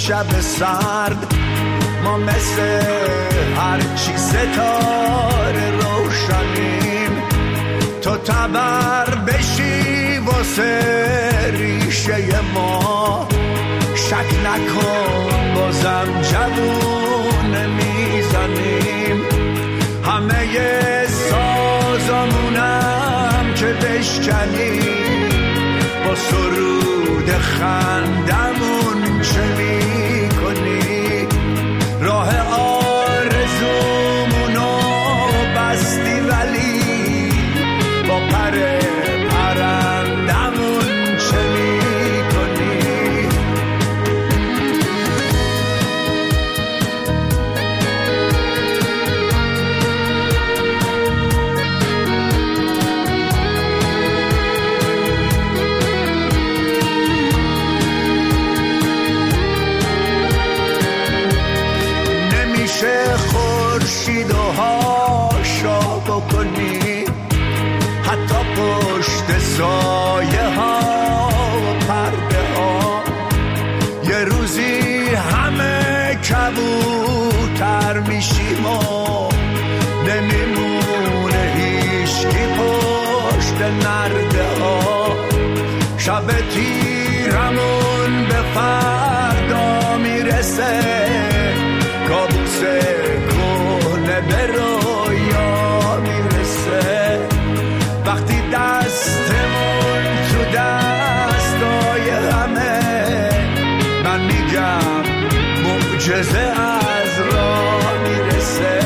شب سرد ما مثل هرچی ستاره روشنیم، تو تبر بشی واسه ریشه ما، شک نکن بازم جوون میزنیم، همه سازمونم که بشکنیم، با سرود خندمون چه میکنی، راه آرزومونو بستی ولی با پر پرندمون چه میکنی. نمیشه خورشید و هاشا بکنی، حتی پشت سایه ها و پرده ها، یه روزی همه کبوتر میشیم و نمیمونه هیچکی پشت نرده ها، شب تیرمون به فردا میرسه، کابوس کهنه به رویا میرسه، وقتی دستمون تو دستای همه، من میگم معجزه از راه میرسه.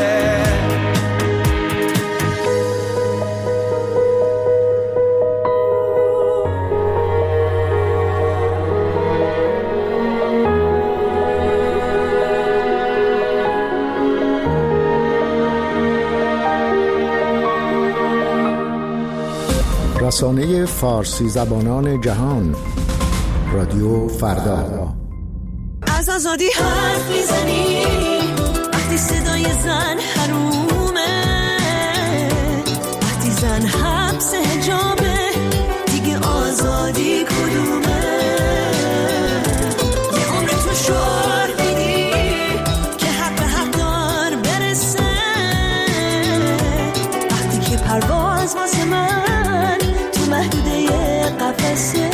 رسانه فارسی زبانان جهان، رادیو فردا. از آزادی حرف میزنی وقتی صدای زن حرومه، وقتی زن حبس حجابه دیگه آزادی کدومه، یه عمر تو شعار دیدی که حق به حق دار برسه، وقتی که پرواز واسه من تو محدوده قفسه،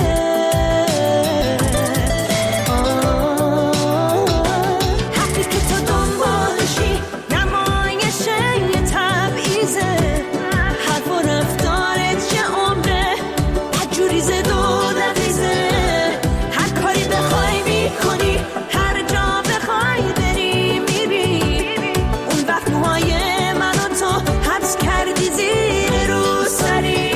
حقی که تو دنبالشی نمایش یه تبعیزه، حرف و رفتارت یه عمره بدجوری زد و دقیزه، هر کاری بخوای میکنی، هر جا بخوای بری میری، اون وقت موهای من و تو حبس کردی زیر رو سری.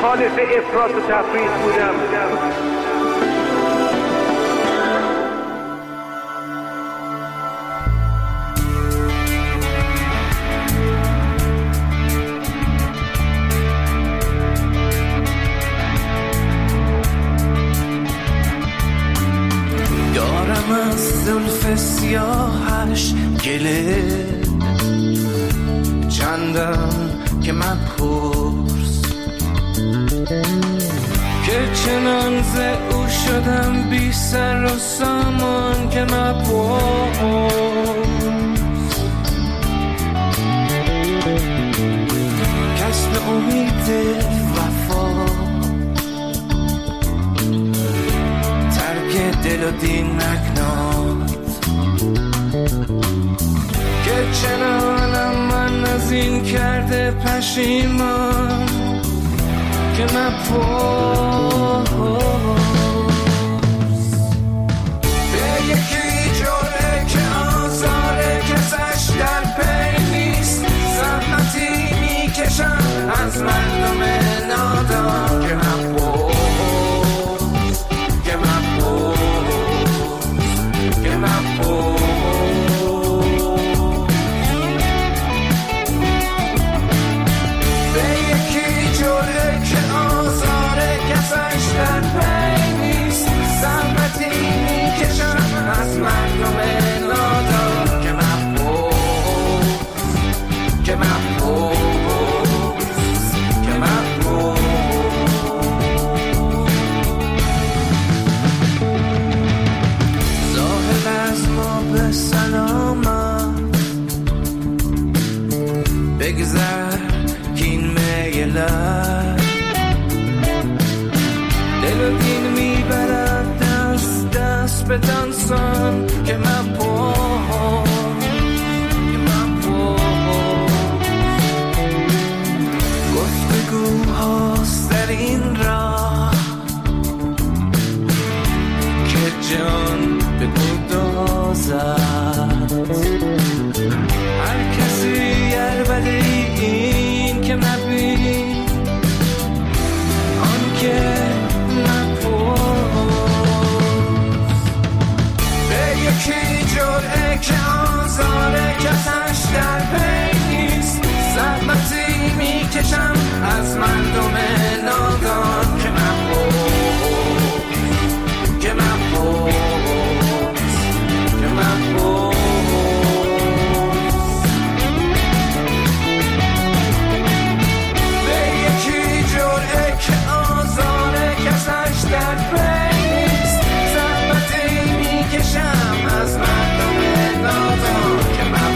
مخالف افراط و تفریط بودم. دارم از زلف سیاهش گله، چندم که من پرس که چنان ز او شدم بی سر و سامان که من پرس کسب امید وفا ترک دل و دین نکناد که چنانم من از این کرده پشیمان که نپرس به یکی جوره که آزاره کسش در پی نیست، زحمتی میکشم از مردم نادان که نپرس از مردم نادان که من زاهد از ما به سلامت بگذر که این میلت دل و دین میبرد دست به دانسان که من گفتگوهاست در این راه که جان به گدازد هر کسی عربده این که مبین آن که یکی جوره که آزاره کسش در پی نیست، زحمتی میکشم از مردم نادان که من به یکی جوره که آزاره کسش در پی نیست، زحمتی میکشم از مردم نادان که من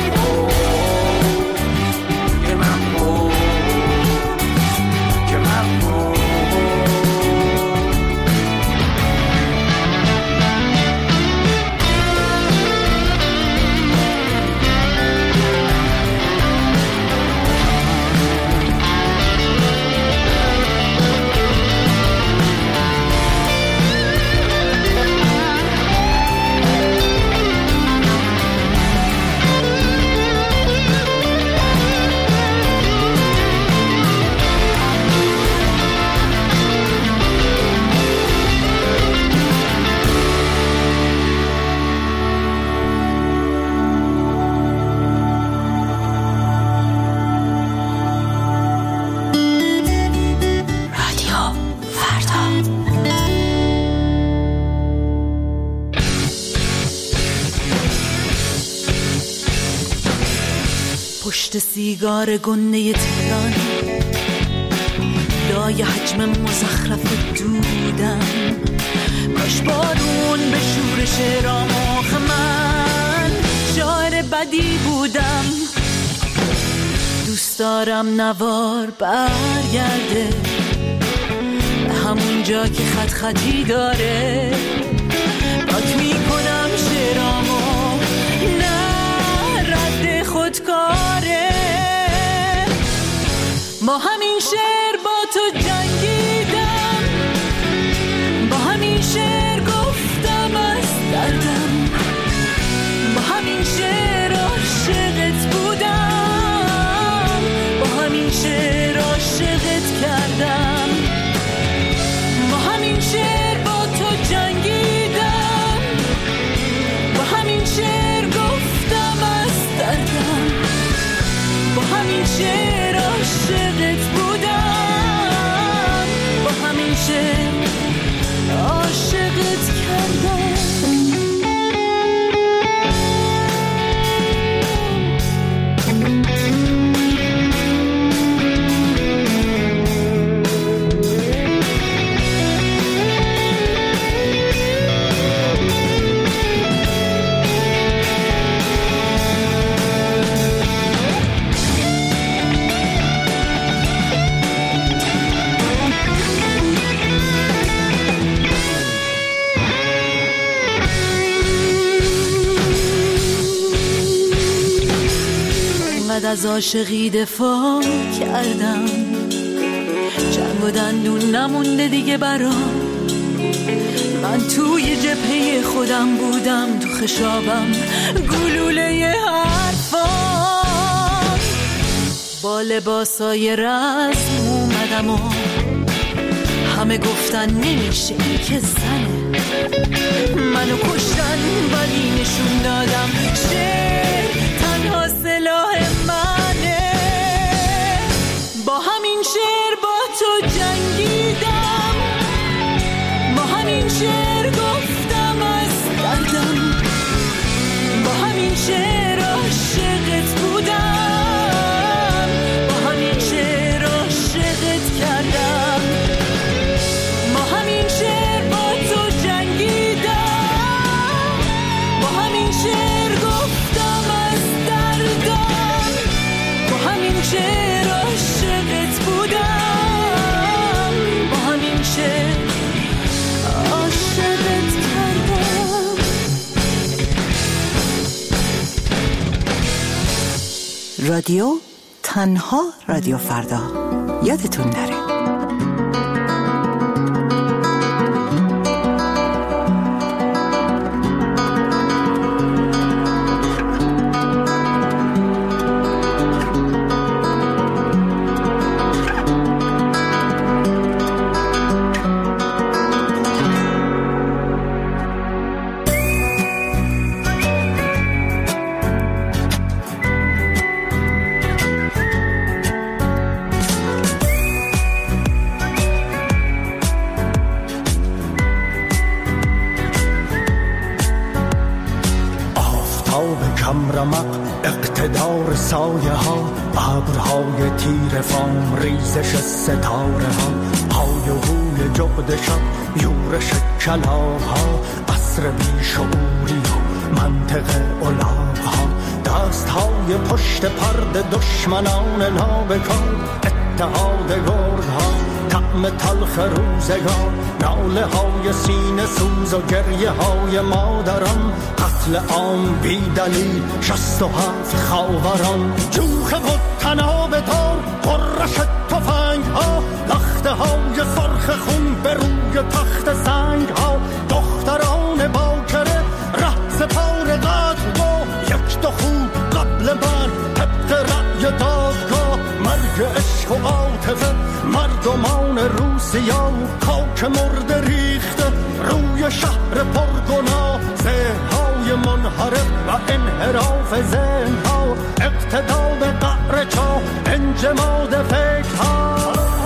پشت سیگار گنده تهران لای حجم مزخرف دودم، کاش بارون به شورش رامخ من شاعر بدی بودم. دوست دارم نوار برگرده به همون جا که خط خطی داره، پاک میکنم شعرامو نه رد خودکاره. با همین شعر با تو جنگیدم، با همین شعر گفتم از دردم، با همین شعر عاشقت بودم، با همین شعر عاشقت کردم. چقدر از عاشقی دفاع کردم، جنگ و دندون نمونده دیگه برام. من توی جبهه خودم بودم، تو خشابم گلوله حرفام. با لباسای رسم اومدم و همه گفتن نمیشه این که زنه. منو کشتن ولی نشون دادم شعر تنها سلاح منه. با همین شعر با تو جنگیدم، با همین شعر گفتم از دردم، با همین شعر عاشقت بودم، با همین شعر عاشقت کردم. با همین شعر با تو جنگیدم، با همین شعر گفتم از دردم، با همین شعر عاشقت بودم، با همین شعر عاشقت کردم. رادیو تنها رادیو فردا، یادتون نره. اقتدار سایه ها، ابرهای تیر فام، ریزش ستاره ها، های و هوی جغد شب، یورش کلاها، عصر بیشعوری و منطق الاغ ها، دست های پشت پرد دشمنان نابکار، اتحاد گرد ها، طعم تلخ روزگار، ناله های سینه سوز و گریه های مادران، قتل عام بی دلیل 67 خاوران، جوخ و تناب دار، قرش تفنگ ها، لخته های سرخ خون به روی تخت سنگ ها، دختران باکره رأس پار قتل با یک دو خوب قبل مرگ، طبق رأی دادگاه، مرگ عشق و عاطفه، مردمان روسیا، خاک مرده ریخته روی شهر پرگناه، ذهن‌های منحرف و انحراف ذهن‌ها، اقتدار قعر چاه، انجماد فکرها.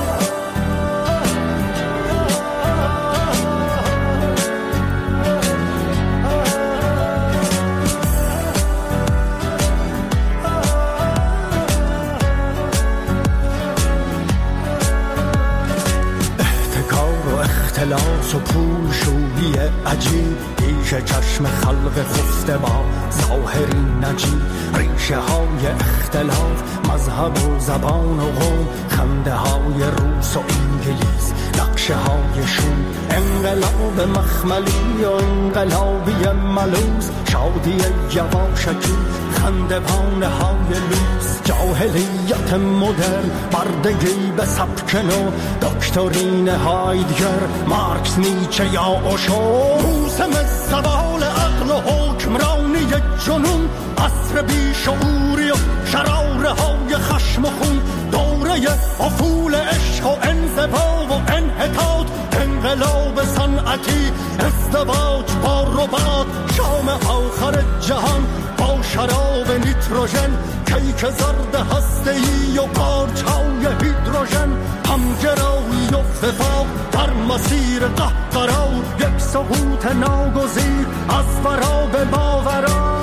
اختلاس و پول شویی عجیب، پیش چشم خلق خفته با ظاهری نجیب، ریشه های اختلاف، مذهب و زبان و قوم، خنده های روس و انگلیس، نقشه های شوم، انقلاب مخملی و انقلابی ملوز، شادی یواشکی، خنده بانه های لوس، جاهلیت مدرن، بردگی به سبک نو، دکترین هایدگر، مارکس، نیچه یا اوشو، موسم زوال عقل و حکمرانی جنون، عصر بیشعوری و شراره های خشم و خون، دوره افول عشق و انزوا و انحطاط، انقلاب صنعتی، ازدواج با ربات، شام آخر جهان با شراب نیتروژن، کیک زرد هسته‌ای و قارچ‌های هیدروژن، همگرایی و وفاق در مسیر قهقرا، یک سقوط ناگزیر از ورا به ماورا.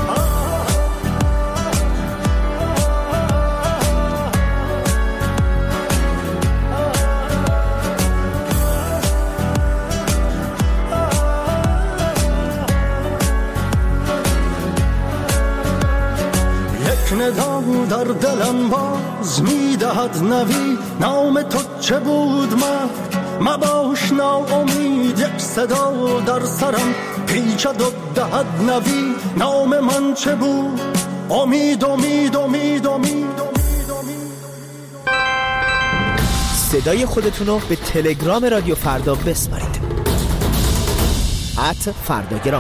ندا در دلم باز میدهد نوی، نام تو چه بود مرد مباش ناامید، یک صدا در سرم پیچد و دهد نوی، نام من چه بود امید امید امید امید. صدای خودتون رو به تلگرام رادیو فردا بسپارید. @فرداگرام.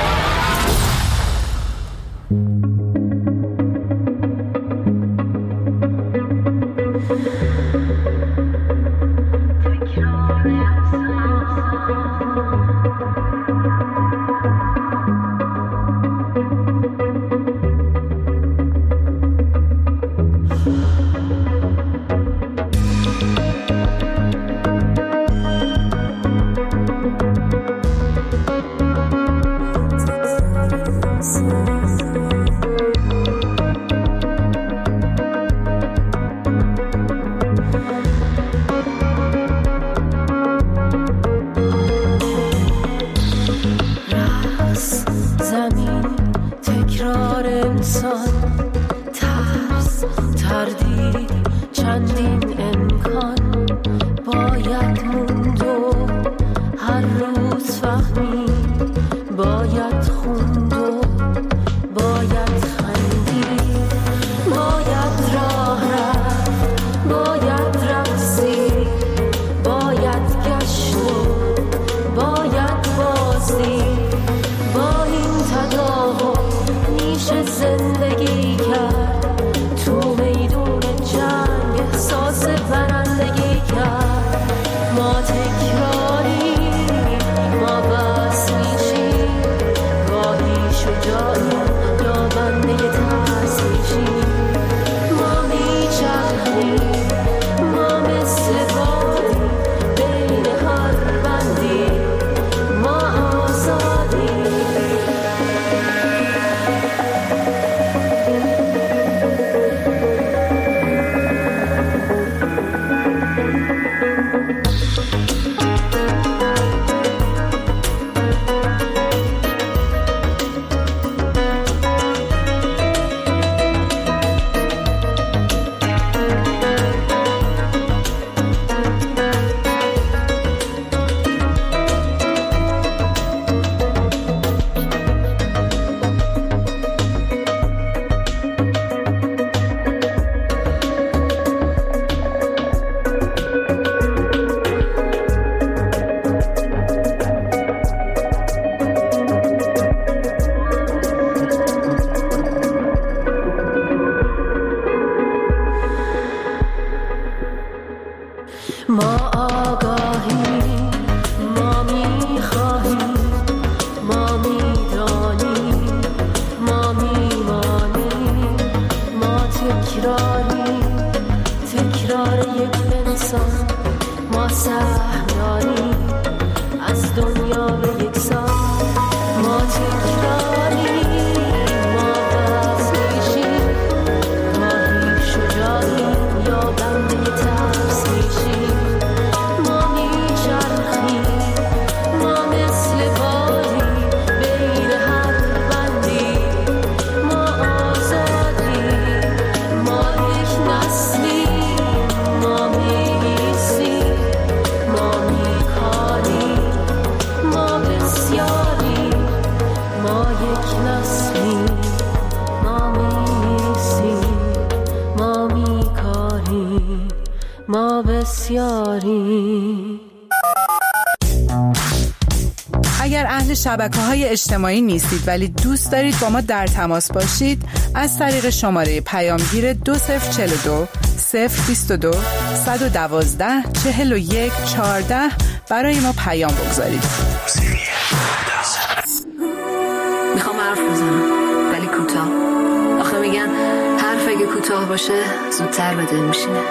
اگر اهل شبکه‌های اجتماعی نیستید ولی دوست دارید با ما در تماس باشید، از طریق شماره پیامگیر 2042 022 112 41 14 برای ما پیام بگذارید. میخوام حرف بزنم ولی کوتاه. آخه میگن حرف اگه کوتاه باشه زودتر به دل میشینه.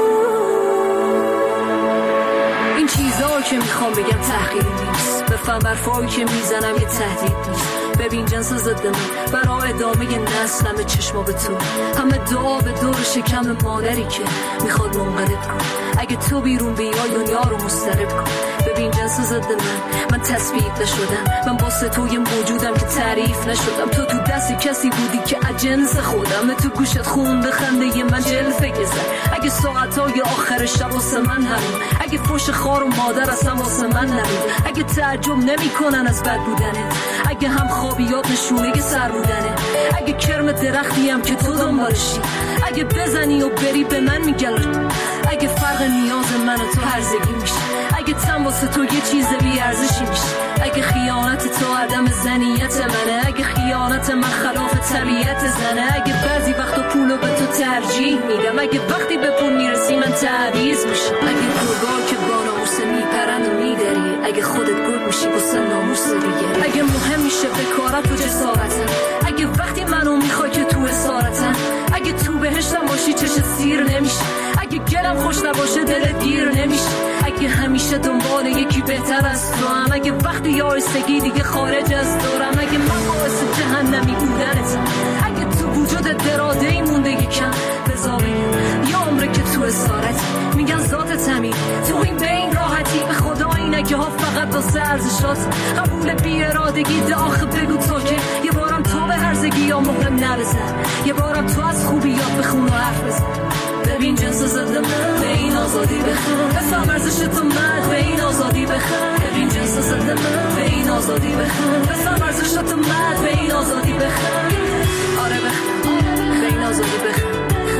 این چیزا که میخوام بگم تحقیری نیست، بفهم برفایی که میزنم یه تهدید نیست. ببین جنس ضد من برای ادامه نسلم چشما به تو، همه دعا به دور شکم مادری که میخواد منقلب کن. اگه تو بیرون بیای دنیا رو مضطرب کن. ببین جنس ضد من تثبیت نشدم، من واسه توی موجودم که تعریف نشدم. تو دستی کسی بودی که اجنس خودم، تو گوشت خونده خنده من جلفه گذر. اگه ساعتای آخر شب واسه من همین، اگه فوش خار و مادر از اصلا واسه من نبود. اگه تعجب نمیکنن از بد بودنت، اگه هم خوابیات نشونه سر بودنه، اگه کرم درختیم که تو دنبالشی، اگه بزنی و بری به من میگل، اگه فرق نیاز من و تو هرزگی میشه، اگه تن واسه تو یه چیز بی ارزشی میشه، اگه خیانت تو عدم زنیت منه، اگه خیانت من خلاف طبیعت زنه، اگه بعضی وقتا پولو به تو ترجیح میدم، اگه وقتی به پول میرسی من تعویض میشم، اگه گرگا که با ناموس میپرند و میدری، اگه خودت گرگ میشی واسه ناموس دیگه، اگه مهم میشه بکارت و جسارتم، اگه وقتی منو میخوای که تو اسارتم، اگه تو بهشتم باشی چش سیر نمیشه، اگه گلم خوش نباشه دل دیر نمیشه، اگه همیشه دنبال یکی بهتر از تو هم، اگه وقتی یارستگی دیگه خارج از دورم، اگه من باعث جهنمی بودنتم، اگه تو وجود درادهی مونده یکم بذار بگم یا عمره که تو اسارت میگن ذات تمی، تو این بین راحتی به خدا این نگه ها فقط واسه ارزشات، قبول بی ارادگی ده آخه بگو تا که یه بارم تو به هرزگی یا مهم نرسن، یه بارم تو از خوبیات بخون و حرف بزن، ببین جنس زده من به این آزادی بخون، بفهم ارزش تو مرد به این آزادی بخون، ببین جنس زده من به این آزادی بخون، بفهم ارزش تو مرد به این آزادی بخون، آره بخون به این آزادی بخون.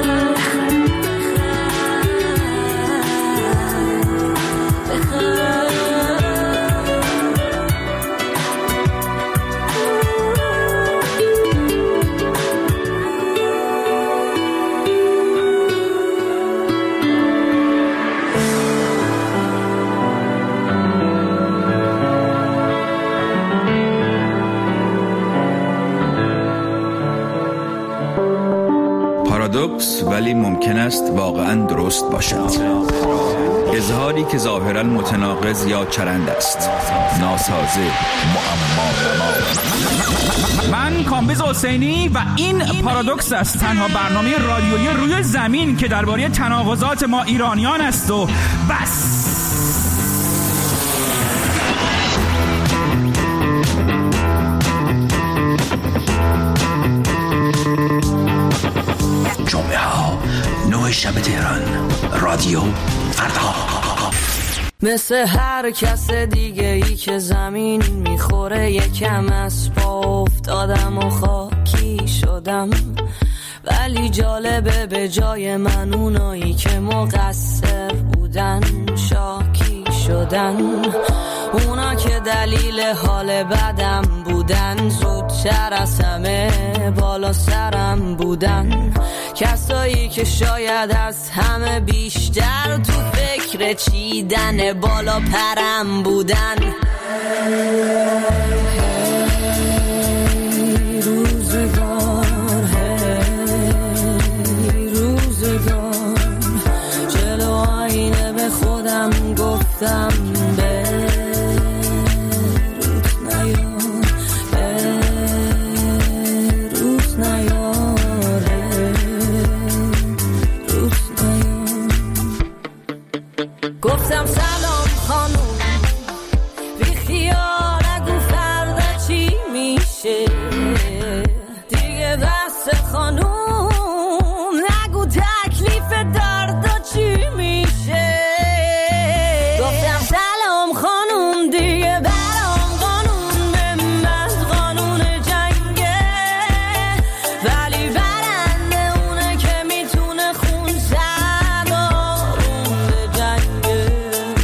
پارادوکس ولی ممکن است واقعا درست باشد. اظهاری که ظاهرا متناقض یا چرند است، ناسازه، معما. من کامبیز حسینی و این پارادوکس است، تنها برنامه رادیویی روی زمین که درباره تناقضات ما ایرانیان است و بس. جمعه ها 9 شب تهران، رادیو فردا. مثل هر کس دیگه ای که زمین میخوره یکم از پا افتادم و خاکی شدم، ولی جالبه به جای من اونایی که مقصر بودن شاکی شدن، اونا که دلیل حال بدم بودن زودتر از همه بالا سرم بودن، کسایی که شاید از همه بیشتر تو فکر چیدن بالا پرم بودن. روزگار جلو آینه به خودم گفتم گفتم سلام خانوم، بی خیال نگو فردا چی میشه دیگه، بس خانوم نگو تکلیف دردا چی میشه. گفتم سلام خانوم دیگه برام قانون من قانون جنگه، ولی برنده اونه که میتونه خون زد آروم به جنگه.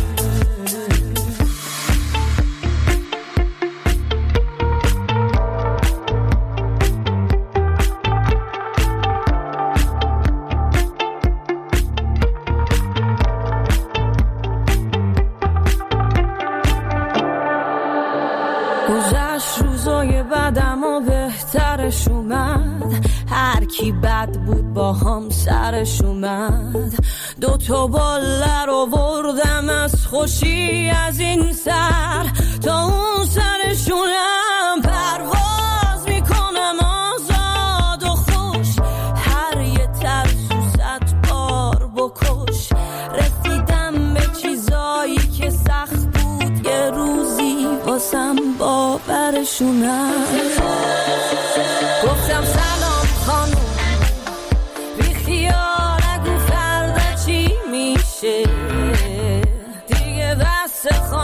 گذشت روزای بعدم و بهترش اومد، هر کی بد بود با هم سرش اومد، 2 باله رو بردم از خوشی از این سر تا اون سرشونم، پرواز میکنم آزاد و خوش، هر یه ترسو 100 بار بکش، رسیدم به چیزایی که سخت بود یه روزی واسم باورشونم. گفتم سلام خانوم، بی خیال نگو فردا چی میشه دیگه، بس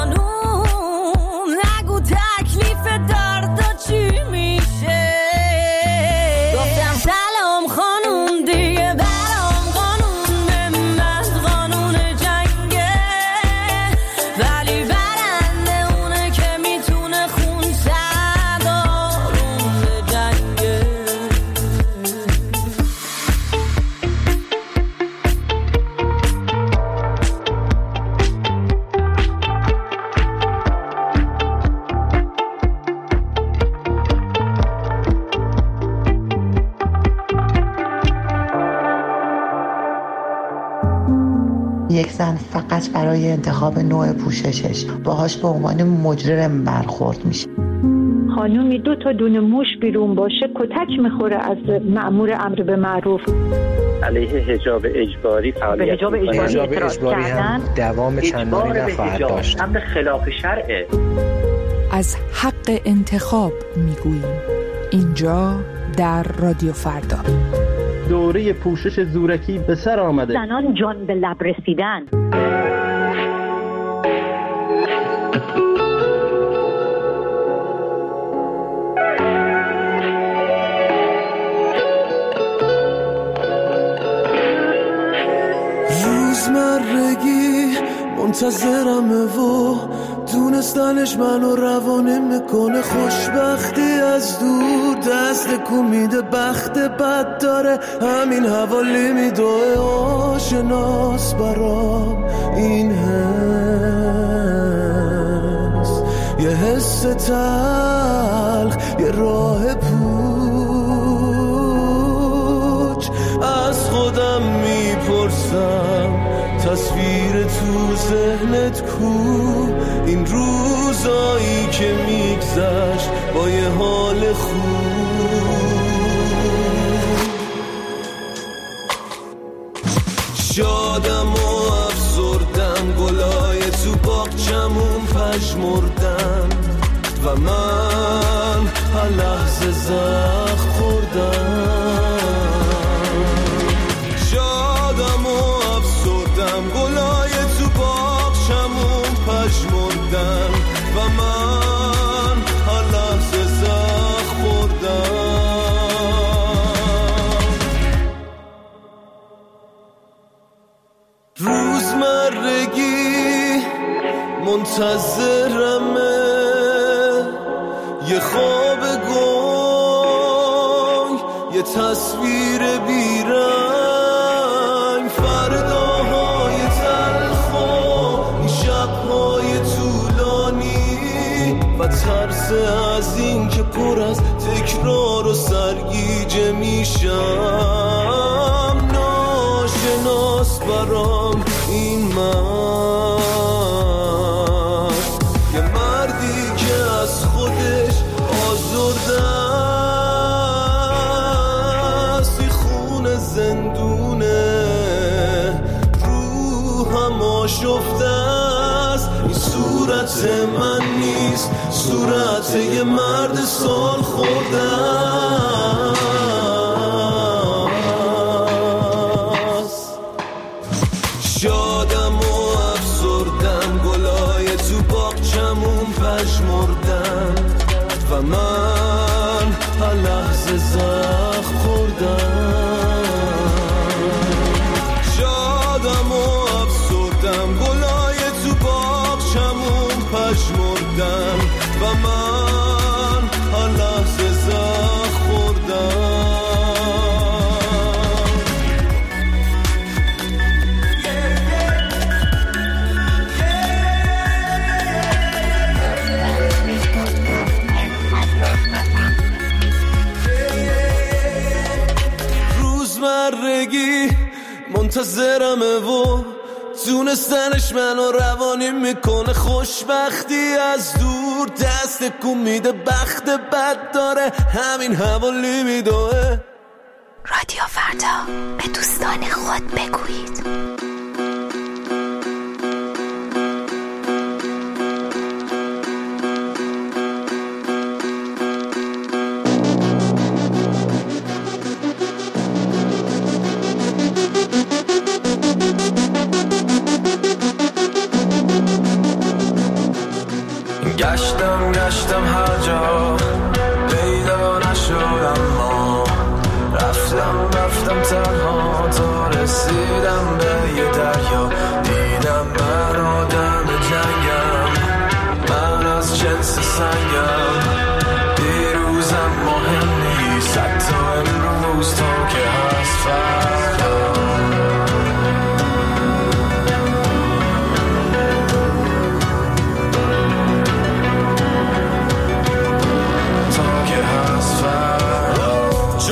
یک زن فقط برای انتخاب نوع پوششش باهاش به عنوان مجرم برخورد میشه. خانومی 2 تا دونه موش بیرون باشه کتک میخوره از مأمور امر به معروف. علیه حجاب اجباری فعالیت به حجاب اجباری هم دوام چندانی نخواهد داشت. امر خلاف شرعه. از حق انتخاب میگوییم اینجا در رادیو فردا. دوره پوشش زورکی به سر آمده. زنان جان به لب رسیدن. روزمرگی منتظرمه و دونستنش منو روانه میکنه. خوشبختی از دور دست کو میده، بخت بد داره همین حوالی میدوه. آشناس برام این حس، یه حس تلخ، یه راه پوچ. از خودم میپرسم تصویر تو ذهنت کو؟ این روزایی که میگذشت با یه حال خوب. شادم و افسردم، گلای تو باغچمون پژمردن و من هر لحظه زخم خوردم. شادم و افسردم، گلای تو باغچمون پژمردن و من هر لحظه زخم خوردم. روزمرگی منتظرمه، یه خواب گنگ، یه تصویر بیرنگ. فرداهای تلخ و این شبهای طولانی و ترس از این که پر از تکرار و سرگیجه میشم. ناشناس برام این مرد، یه مردی که از خودش آزرده است. این خونه زندونه، روحم آشفته است. این صورت من نیست، صورت یه مرد سال خورده است. شادم و افسردم، گلای تو باغچمون پژمردن و من هر لحظه زخم خوردم. شادم و افسردم، گلای تو باغچمون پژمردن و من هر لحظه زخم خوردم. روزمرگی منتظرمه و دونستنش منو روانی میکنه. خوشبختی از دور دست کو میده، بخت بد داره همین حوالی میدوه. رادیو فردا، به دوستان خود بگویید. گشتم هر جا پیدا نشدم، ما رفتم تنها تا رسیدم به یه دریا. دیدم من آدم جنگم، من از جنس سنگم. دیروزم مهم نیست، حتی امروز تا که هست فردا.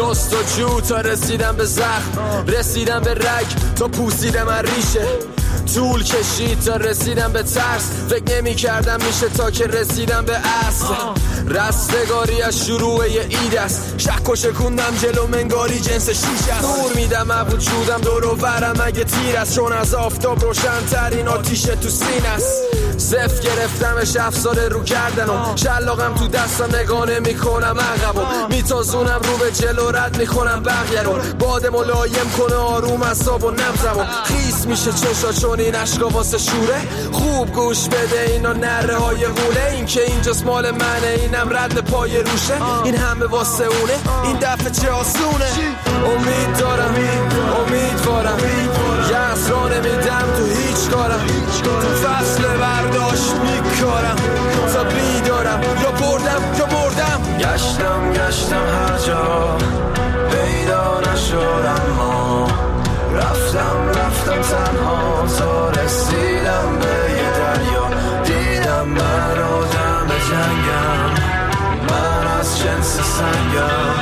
جستجو تا رسیدم به زخم، رسیدم به رگ تا پوسیدم از ریشه. طول کشید تا رسیدم به ترس، فکر نمی کردم میشه تا که رسیدم به اصل. رستگاری از شروع یه اید است، شک و شکوندم جلو منگاری جنس شیش است. دور میدم از وجودم دور و برم اگه تیر است، چون از آفتاب روشن ترین آتیش تو سین است. صف گرفتمش 7 سال رو کردنم، شلاقم تو دستم نگانه میکنم عقبم، میتازونم رو به جلو رد میکنم بقیه رو. باد ملایم کنه آروم اعصاب و نبضمو، خیس میشه چشا چون این عشقا واسه شوره. خوب گوش بده اینا نره های غوله، این که اینجاست مال منه اینم رد پای روشه، این همه واسه اونه این دفعه چه آسونه. امید دارم امیدوارم یه اسرا نمیدم تو هیچ کارم، تو فصل برداشت میکارم تا بیدارم یا بردم. گشتم هر جا پیدا نشدم، ما رفتم تنها تا رسیدم به یه دریا. دیدم من آدم جنگم، من از جنس سنگم،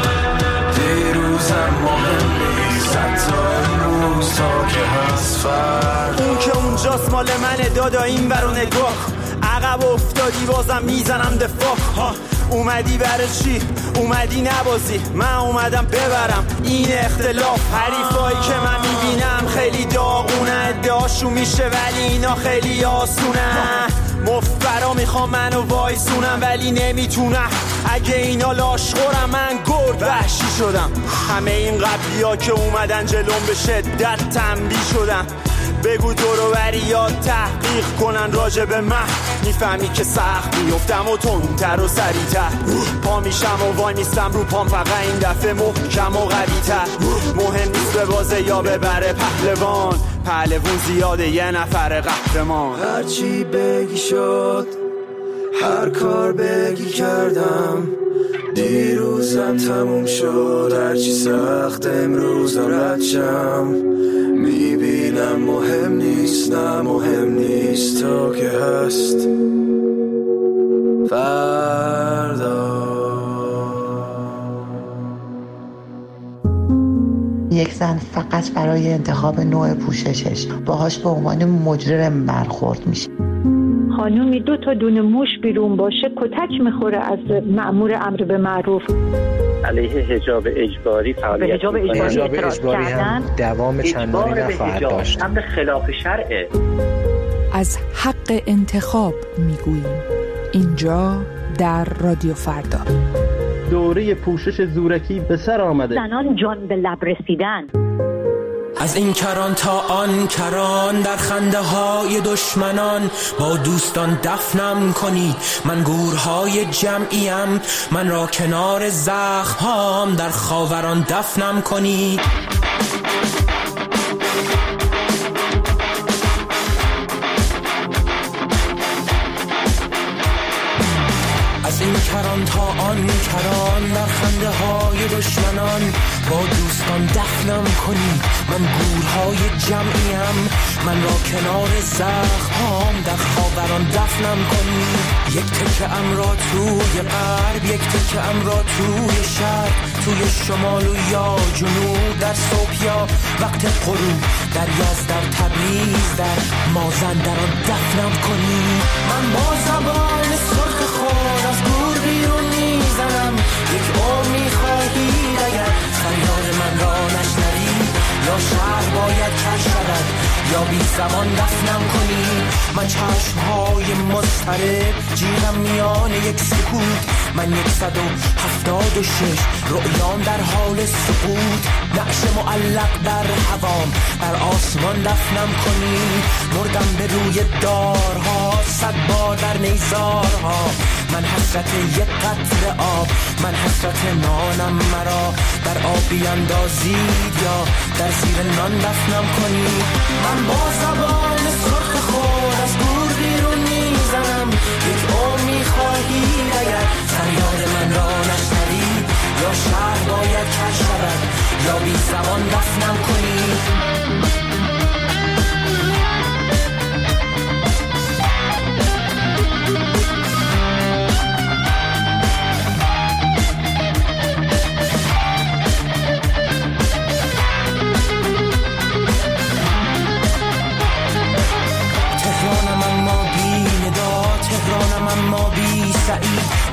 دیروزم مهم نیست حتی امروز تا که هست فردا. اون که اونجاست مال منه دادا این برو نگاه، عقب افتادی بازم میزنم دفاع. اومدی برای چی؟ اومدی نبازی، من اومدم ببرم این اختلاف. حریفایی که من میبینم خیلی داغونه، ادعاشو میشه ولی اینا خیلی آسونه. مفبرا میخوام منو وایسونم ولی نمیتونم، اگه اینا لاشخورم من گرد وحشی شدم. همه این قبلی ها که اومدن جلوم به شدت تنبیه شدن. بگو دورو بریات تحقیق کنن راجع به من، میفهمی که سخت میفتم و تندتر و سریعتر. پا میشم و وای نیستم رو پام، فقط این دفعه محکم و قوی‌تر. مهم نیست به بازه یا ببره پهلوون زیاده یه نفر قهرمان. هرچی بگی شد، هر کار بگی کردم، دیروزم تموم شد. هرچی سخت امروزم رد شم، میبینم مهم نیست، نه مهم نیست تا که هست فردا. یک زن فقط برای انتخاب نوع پوششش باهاش به عنوان مجرم برخورد میشه. خانومی 2 تا دونه موش بیرون باشه کتک میخوره از مأمور امر به معروف. علیه حجاب اجباری فعالیت حجاب اجباری هم دوام چندانی نخواهد داشت. امر خلاف شرعه. از حق انتخاب میگوییم اینجا در رادیو فردا. دوره پوشش زورکی به سر آمده. زنان جان به لب رسیدن. از این کران تا آن کران، در خنده های دشمنان با دوستان دفنم کنید. من گورهای جمعیم، من را کنار زخم‌هام در خاوران دفنم کنید. از این کران تا آن کران، در خنده های دشمنان با دوستان دفنم کنید. من گورهای جمعیم، من را کنار زخم‌هام در خاوران دفنم کنید. یک تکه ام را توی غرب، یک تکه ام را توی شرق، توی شمال و یا جنوب، در صبح یا وقت غروب، در یزد، در تبریز، در مازندران دفنم کنید. من با زبان سرخ خود از گور بیرون میزنم. یک عمری خواهید اگر فریاد من را نشنوی، یا شهر باید کش شود یا بی زبان دفنم کنی. من چشمهای مضطرب جیغم میان یک سکوت، من 176 رؤیام در حال سقوط، نقش معلق در هوام بر آسمان دفنم کنی. مردم به روی دارها 100 بار در نیزارها، من حسرت یک قطره آب، من حسرت نانم مرا در آبی اندازید یا در زیر نان دفنم کنی. من با زبان سرخ خود از گور بیرون میزنم. یک عمری خواهید اگر فریاد من را نشنوی، یا شهر باید کش شود یا بی زبان دفنم کنی.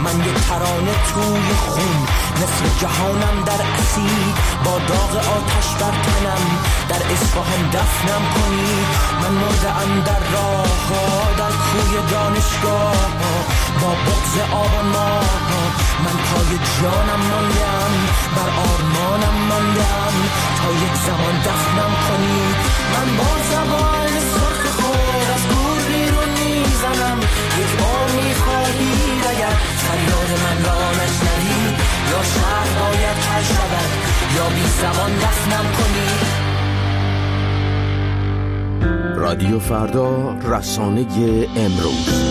من یه ترانه توی خون، نصف جهانم در اسید، با داغ آتش بر تنم، در اصفهان دفنم کنی. من مرده‌ام در راه ها، در کوی دانشگاه ها، با بغض آبان ماه. من پای جانم ماندم، بر آرمانم ماندم، تا یک زمان دفنم کنی. من با زبان سرخ خود از گور بیرون میزنم، یک بار میخواهی اگر فریاد من را نشنوی، یا شهر باید کج شود یا بی زبان دفنم کنی. رادیو فردا، رسانه امروز.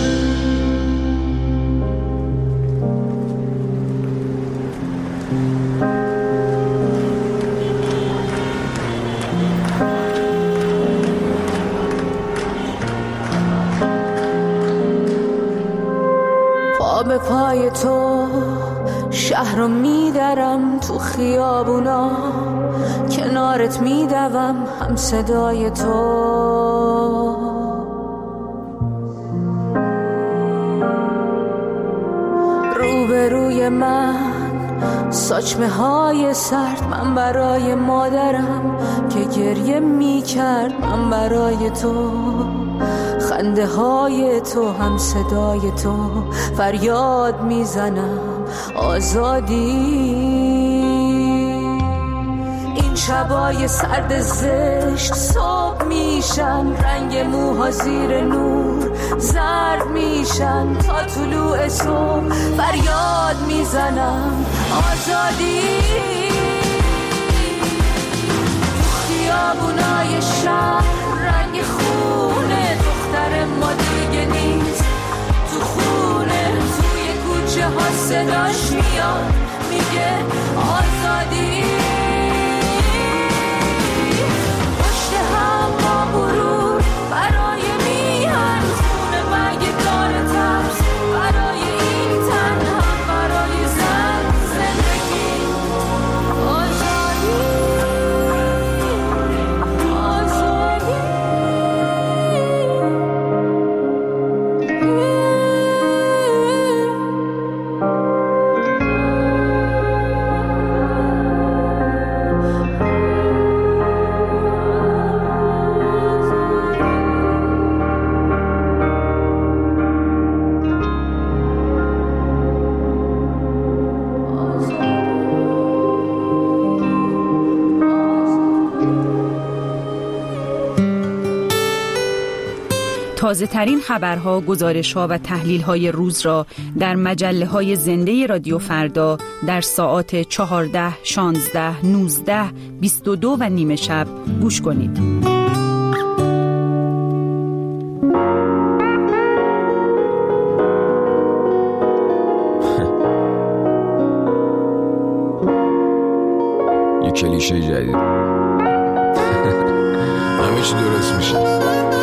به پای تو شهر رو میدرم، تو خیابونا کنارت میدوم، هم صدای تو. روبروی من ساچمه های سرد، من برای مادرم که گریه میکرد، من برای تو. خنده های تو، هم صدای تو، فریاد میزنم آزادی. این شبای سرد زشت صبح میشن، رنگ موها زیر نور زرد میشن، تا طلوع صبح فریاد میزنم آزادی. خیابونای شهر رنگ خونه، دختر ما دیگه نیست تو خونه، توی کوچه ها صداش میاد میگه آزادی. پشت هم با غرور برای میهن، خونه مگه داره ترس برای این تن، هم برای زن زندگی آزادی. تازه ترین خبرها، گزارش‌ها و تحلیل‌های روز را در مجله‌های زنده رادیو فردا در ساعات 14، 16، 19، 22 و نیمه شب گوش کنید. یه کلیشه جدید. همه چی درست میشه.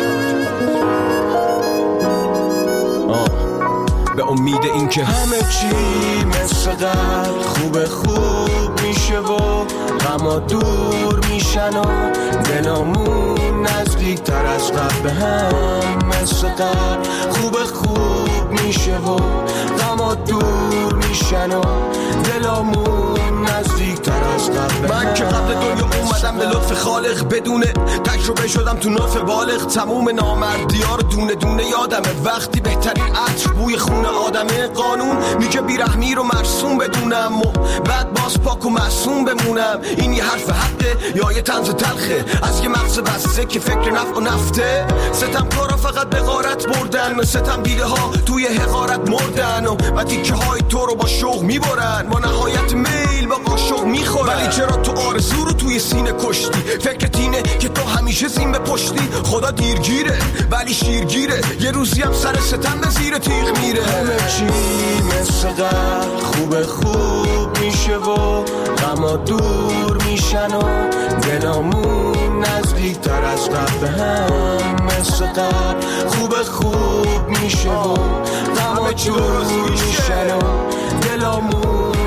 به امید این که همه چی مثل قبل خوب میشه و غما دور میشن و دلامون نزدیک تر از قبل به هم مثل قبل خوب میشه و غما دور میشن و دلامون نزدیک تر از قبل. من که قبل دنیا اومدم به لطف خالق، بدون تجربه شدم تو ناف بالغ، تموم نامردی‌ها رو دونه دونه یادمه. وقتی بهترین عطر بوی خون آدمه، قانون میگه بیرحمی رو مرسوم بدونم و بعد باز پاک و معصوم بمونم. این یه حرف حقه یا یه طنز تلخه از یه مغز بسته که فکر نفع و نفته؟ ستم کارا فقط به غارت بردن، ستم دیده ها توی حقارت مردن و تیکه های تو رو با شوق میبرن، با نهایت میل با قاشق میخورن. ولی چرا تو آرزو رو توی سینه کشتی؟ فکرت اینه که تو همیشه زین به پشتی. خدا دیرگیره ولی شیرگیره، یه روزی هم سر ستم به زیر تیغ میره. همه چی مثل قبل خوب میشه و غما دور میشن و دلامون نزدیک تر از قبل به هم مثل قبل خوب میشه و غما دور میشن و دلامون نزدیک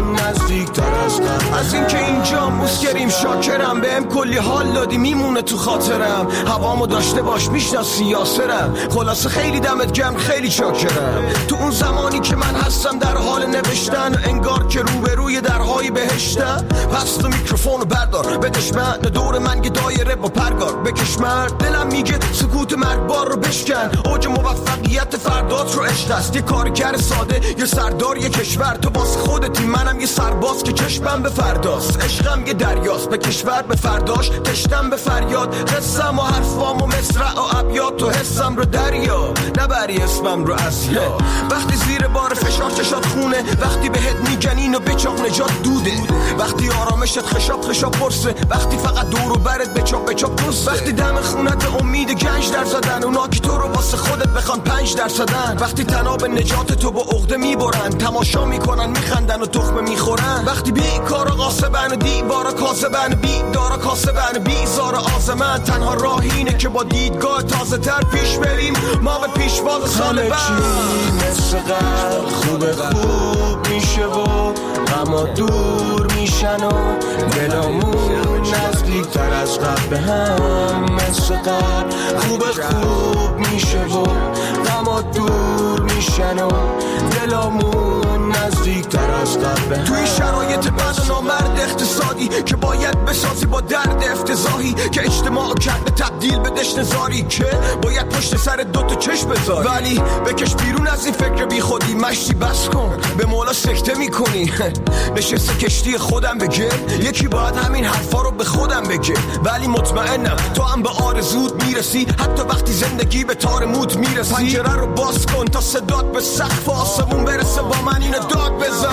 نزدیکتر از قبل. از اینکه اینجا موسکریم شاکرم، بهم کلی حال دادی میمونه تو خاطرم. هوامو داشته باش میشناسی یاسرم. خلاصه خیلی دمت گرم، خیلی شاکرم. تو اون زمانی که من هستم در حال نوشتن، انگار که روبروی درهای بهشتم. پس تو میکروفونو بردار بدش من، دور من یه دایره با پرگار بکش مرد. دلم میگه سکوت مرگبار رو بشکن. اوج موفقیت فردات رو عشق است. یه کارگر ساده، یه سردار، یه کشور. تو باز خودتی، منم یه سرباز که چشمم به فرداست. عشقم یه دریاست، به کشور به فرداش تشتم به فریاد. قصم و حرفام و مصرع و ابیات و حسم رو دریا، نبری اسمم رو از یا. وقتی زیر بار فشار چشات خونه، وقتی بهت میگن اینو بچاق نجات دوده، وقتی آرامشت خشاب خشاب پرسه، وقتی فقط دور و برت بچاق بچاق دوسته، وقتی دم خونت به امید گنج در زدن، اونا که تو رو واسه خودت بخوان 5%، وقتی تناب نجات تو با عقده میبرن، تماشا میکنن میخندن و تخمه میخورن، وقتی بیکارا قاسبن و دیوارا کاسبن، بیدارا کاسبن بیزار آزمن. تنها راه اینه که با دیدگاه تازه تر پیش بریم، ما به پیشواز سال بعد. مثل قبل خوب میشه و غما دور میشن و دلامون نزدیکتر از قبل به هم. مثل قبل خوب میشه و غما دور میشن و دلامون نزدیکتر از قبل به هم. توی شرایط بد و نامرد اقتصادی که باید بسازی با درد افتضاحی که اجتماع کرده تبدیل به دشت زاری، که باید پشت سر دوتا چشم بذاری، ولی بکش بیرون از این فکر بی خودی. مشتی بس کن، به مولا سکته میکنی. نشسته کشتی خودم بگه، یکی باید همین حرفا رو به خودم بگه، ولی مطمئنم تو هم به آرزوت میرسی، حتی وقتی زندگی به تار موت میرسی. پنجره رو باز کن تا صدات به سقف آسمون برسه، با من اینو داد بزن.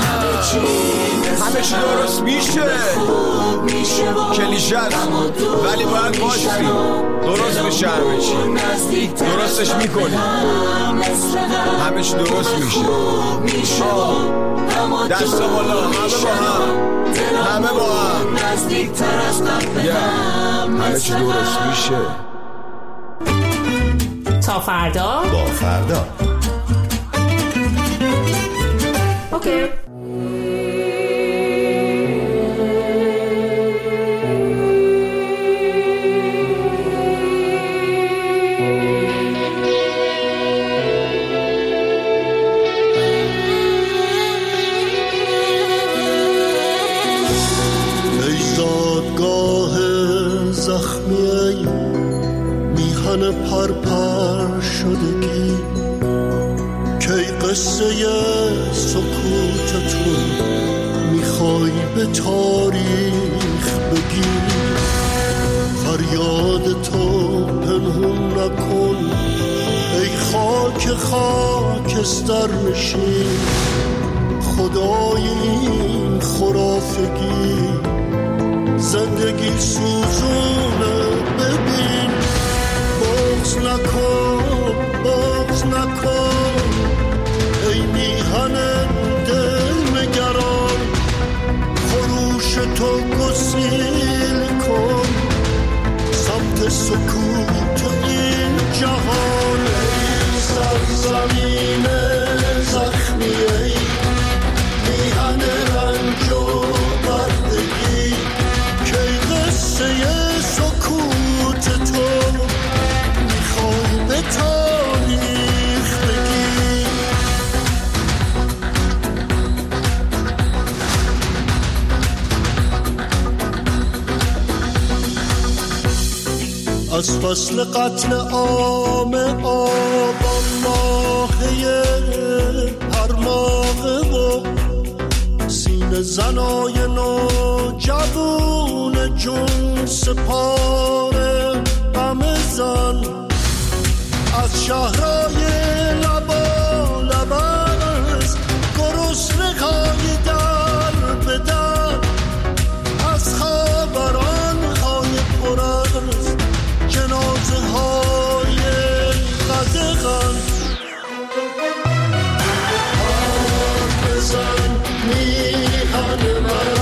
همه چی درست میشه، کلیشه است ولی باید باشی، درست میشه. همه چی درستش میکنی، همه چی درست میشه. دست بالا، همه با هم همه چی درست میشه. تا فردا با فردا. اوکی. پرپر شدگی کی قصه سکوتتون میخوای به تاریخ بگی، فریاد تو پنهون نکن ای خاکستر نشین، خدای این خرافگی زندگی سوزونه. ببین بغض نکن ای میهن دل نگران، خروش تو گسیل کن سمت سکوت این جهان. ای سرزمین زخمی، ای میهن رنج و بردگی، که قصه سکوت تو به تاریخ بگی. از فصل قتل عام آبان ماهی هر ماهه و سینه زنای نوجوان جون سپاره همه زن، از شهرهای لبا از گرسنه‌های در به در، از خبران‌های پر از جنازه‌های قدغن. حرف بزن میهن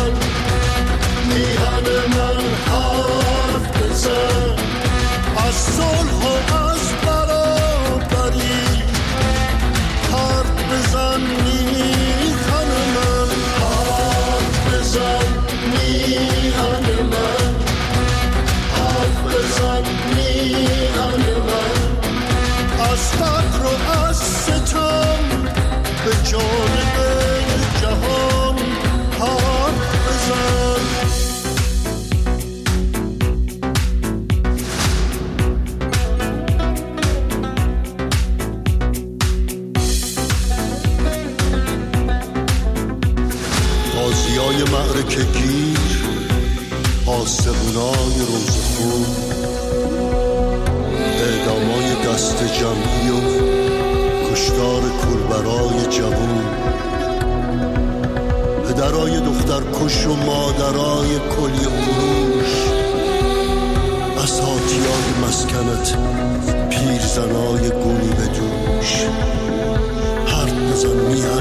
من حرف بزن از صلح و از برابری، استقنای روزخون، اعدامای دست جمعی و کشتار کولبرای جوون، پدرای دخترکش و مادرای کلیه فروش، اساتیای مسکنت پیرزنای گونی به دوش. حرف بزن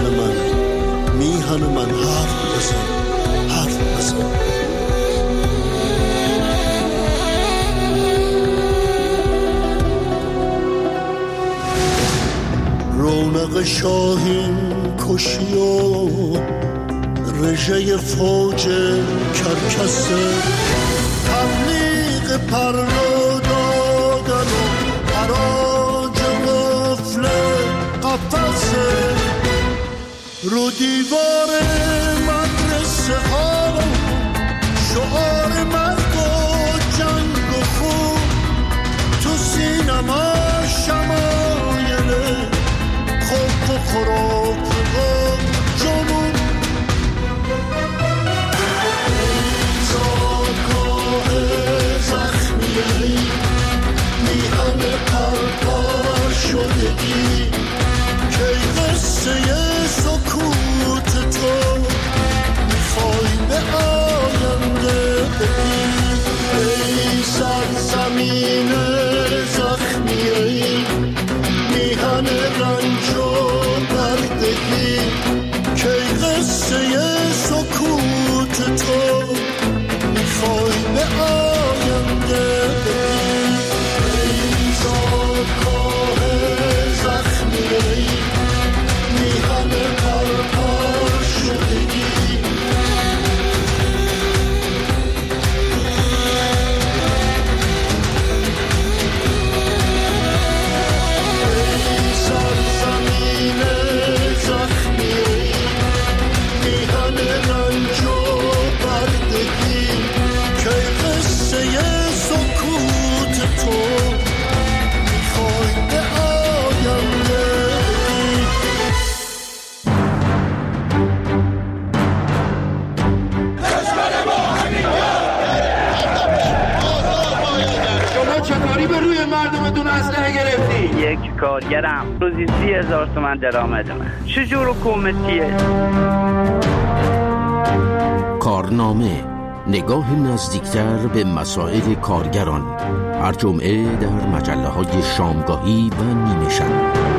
میهن من حرف بزن. رونق شاهین کشی و رژه فوج کرکسه، تبلیغ پرلو دادن و حراج غفل قفصه، رو دیوار مدرسه ها شعار مرگ و جنگ و خون، تو سینما شمایل خوب و خراب و جنون. زادگاه زخمی میهن پرپر شدگی، کی قصه سکوت تو میخوای به آینده بگی. ای سرزمین زخمی، ای میهن رنج و بردگی، کی قصه سکوت تو میخوای به آینده بگی. ای زادگاه زخمی، ای میهن پرپر شدگی. یک کارگرم روزی 30,000 تومان درآمدمه. چجور حکومتیه؟ کارنامه، نگاه نزدیکتر به مسائل کارگران، هر جمعه در مجله‌های شامگاهی و نیمه شب.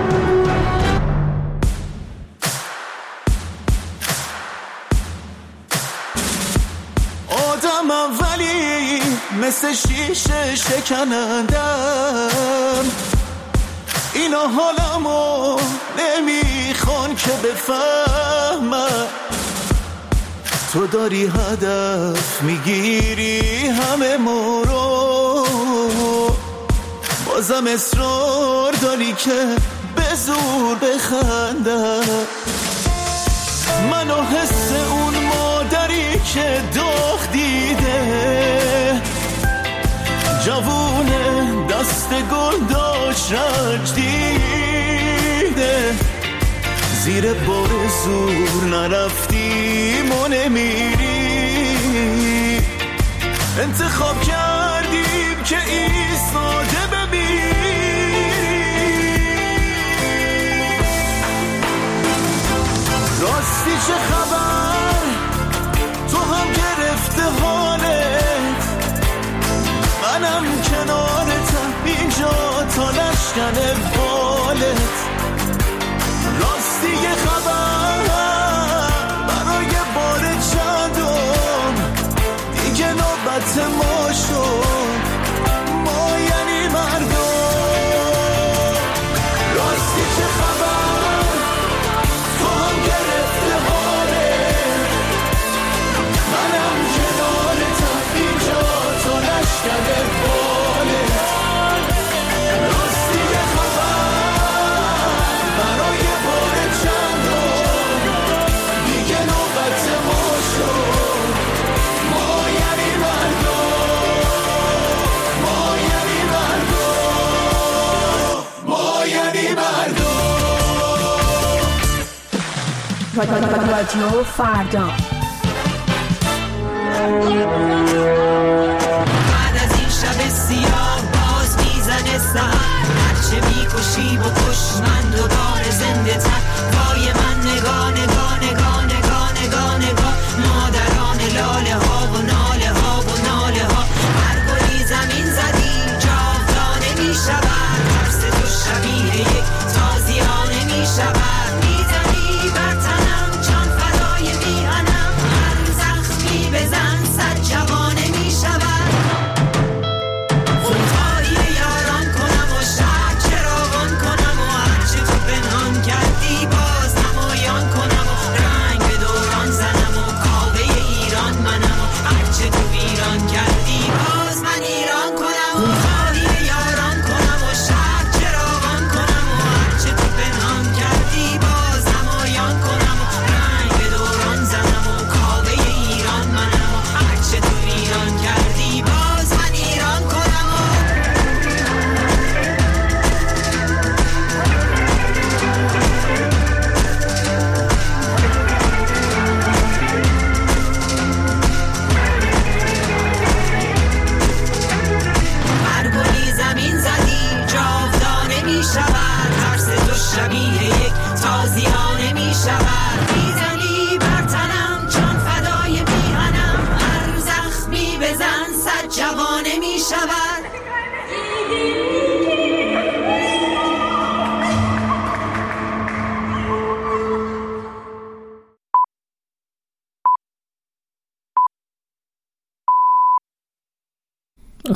آدمم ولی مثل شیشه شکنندم، اینا حالمو نمیخوان که بفهمم. تو داری هدف میگیری همه ما رو، بازم اصرار داری که به زور بخندم. منو حس اون مادری که داغ دیده، جوونه دست گل داشت رنج دیده، زیر بار زور نرفتیم و نمیری. انتخاب کردیم که ایستاده بمیری. راستی چه خبر؟ تو هم گرفته حالت، منم کنارتم اینجا تا نشکن بالت. راستی یه خبر برای بار چندم، دیگه نوبت ما شد، ما یعنی مردم. راستی چه خبر؟ تو هم گرفته حالت، منم کنارتم اینجا تا نشکن بالت. راستی یه خبر برای بار چندم، دیگه نوبت ما شد، ما یعنی مردم، ما یعنی مردم، ما یعنی مردم. رادیو فردا. شود